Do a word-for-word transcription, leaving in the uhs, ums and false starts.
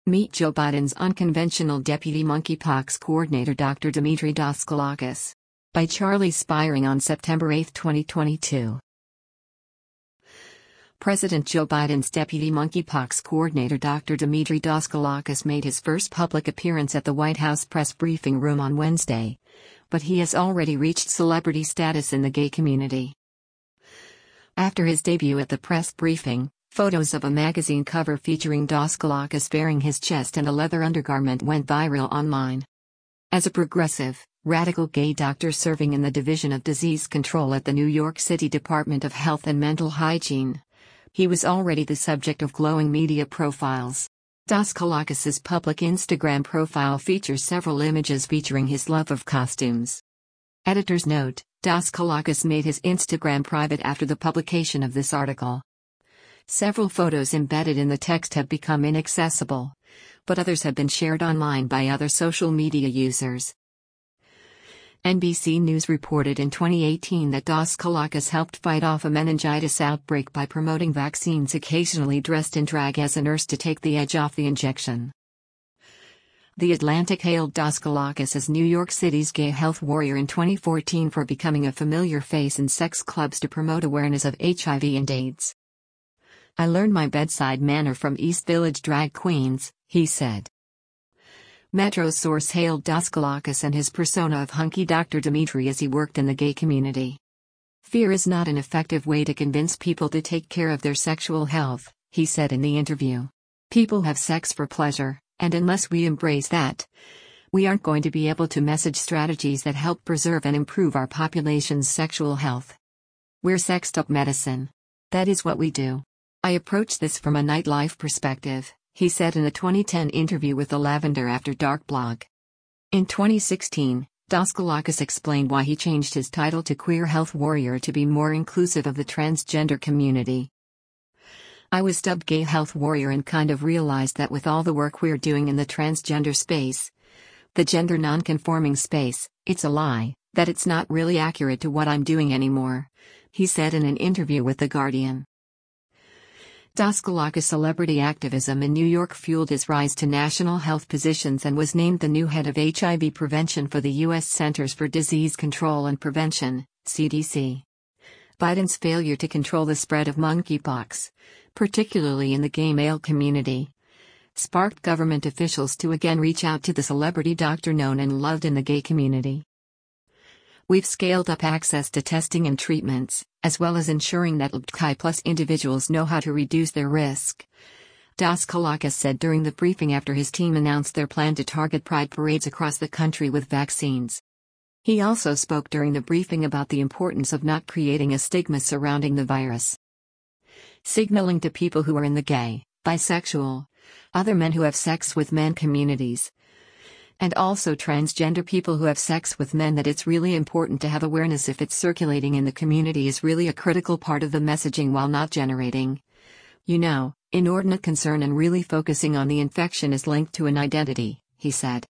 Meet Joe Biden's unconventional deputy monkeypox coordinator Doctor Dmitry Daskalakis. By Charlie Spiring on September eighth, twenty twenty-two. President Joe Biden's deputy monkeypox coordinator Doctor Dmitry Daskalakis made his first public appearance at the White House press briefing room on Wednesday, but he has already reached celebrity status in the gay community. After his debut at the press briefing, photos of a magazine cover featuring Daskalakis baring his chest and a leather undergarment went viral online. As a progressive, radical gay doctor serving in the Division of Disease Control at the New York City Department of Health and Mental Hygiene, he was already the subject of glowing media profiles. Daskalakis's public Instagram profile features several images featuring his love of costumes. Editor's note: Daskalakis made his Instagram private after the publication of this article. Several photos embedded in the text have become inaccessible, but others have been shared online by other social media users. N B C News reported in twenty eighteen that Daskalakis helped fight off a meningitis outbreak by promoting vaccines, occasionally dressed in drag as a nurse to take the edge off the injection. The Atlantic hailed Daskalakis as New York City's gay health warrior in twenty fourteen for becoming a familiar face in sex clubs to promote awareness of H I V and AIDS. "I learned my bedside manner from East Village drag queens," he said. Metro's source hailed Daskalakis and his persona of hunky Doctor Dmitry as he worked in the gay community. "Fear is not an effective way to convince people to take care of their sexual health," he said in the interview. "People have sex for pleasure, and unless we embrace that, we aren't going to be able to message strategies that help preserve and improve our population's sexual health. We're sexed up medicine. That is what we do. I approach this from a nightlife perspective," he said in a twenty ten interview with the Lavender After Dark blog. In twenty sixteen, Daskalakis explained why he changed his title to Queer Health Warrior to be more inclusive of the transgender community. "I was dubbed Gay Health Warrior and kind of realized that with all the work we're doing in the transgender space, the gender non-conforming space, it's a lie, that it's not really accurate to what I'm doing anymore," he said in an interview with The Guardian. Daskalakis' celebrity activism in New York fueled his rise to national health positions and was named the new head of H I V prevention for the U S Centers for Disease Control and Prevention, C D C. Biden's failure to control the spread of monkeypox, particularly in the gay male community, sparked government officials to again reach out to the celebrity doctor known and loved in the gay community. "We've scaled up access to testing and treatments, as well as ensuring that L G B T Q I plus individuals know how to reduce their risk," Daskalakis said during the briefing after his team announced their plan to target pride parades across the country with vaccines. He also spoke during the briefing about the importance of not creating a stigma surrounding the virus. "Signaling to people who are in the gay, bisexual, other men who have sex with men communities, and also transgender people who have sex with men that it's really important to have awareness if it's circulating in the community is really a critical part of the messaging while not generating, you know, inordinate concern and really focusing on the infection is linked to an identity," he said.